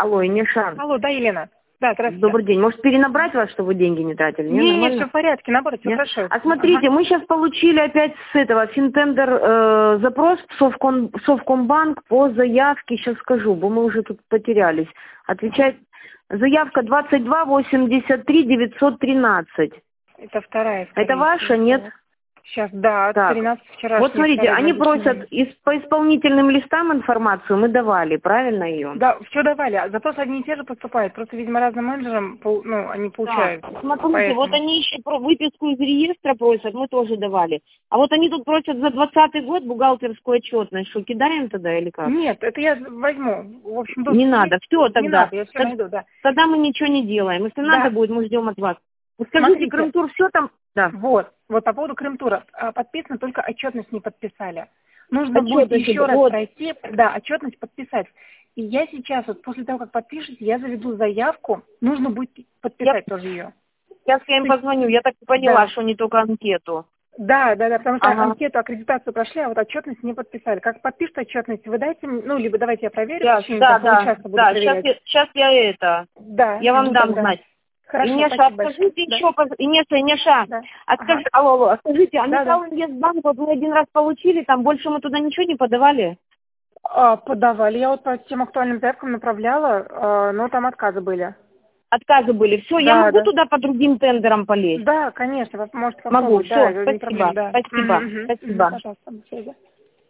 Алло, Инеша. Алло, да, Елена. Да, здравствуйте. Добрый день. Может, перенабрать вас, чтобы вы деньги не тратили? Не, все в порядке, наоборот, все хорошо. А смотрите, мы сейчас получили опять с этого Финтендер запрос в Совкомбанк по заявке, сейчас скажу, бо мы уже тут потерялись. Отвечает заявка 22 83 913. Это вторая. Это ваша, нет? Сейчас, да, Так. 13 вчера. Вот смотрите, они просят по исполнительным листам информацию, мы давали, правильно ее? Да, все давали. А запросы одни и те же поступают. Просто, видимо, разным менеджерам, они получают. Да. Смотрите, Поэтому. вот они еще выписку из реестра просят, мы тоже давали. А вот они тут просят за 2020 год бухгалтерскую отчетность. Что, кидаем тогда или как? Нет, это я возьму. В общем, не надо, все тогда. Не надо, я все найду, да. Тогда мы ничего не делаем. Если надо будет, мы ждем от вас. Вы скажите, Крымтур, все там? Да. Вот по поводу Крымтура. Подписано, только отчетность не подписали. Нужно будет еще раз пройти, отчетность подписать. И я сейчас, вот после того, как подпишете, я заведу заявку, нужно будет подписать тоже ее. Сейчас я им позвоню, я так поняла, что не только анкету. Да, потому что анкету, аккредитацию прошли, а вот отчетность не подписали. Как подпишут отчетность, вы дайте, либо давайте я проверю. Сейчас я я вам дам знать. Хорошо, Инеша, скажите еще, Инеша, алло, скажите, Амитал Инвестбанк, вот мы один раз получили, там больше мы туда ничего не подавали? Подавали, я вот по тем актуальным заявкам направляла, но там отказы были. Отказы были, все, я могу туда по другим тендерам полезть? Да, конечно, вы можете попробовать. Могу, все, спасибо. Спасибо. Пожалуйста, до связи.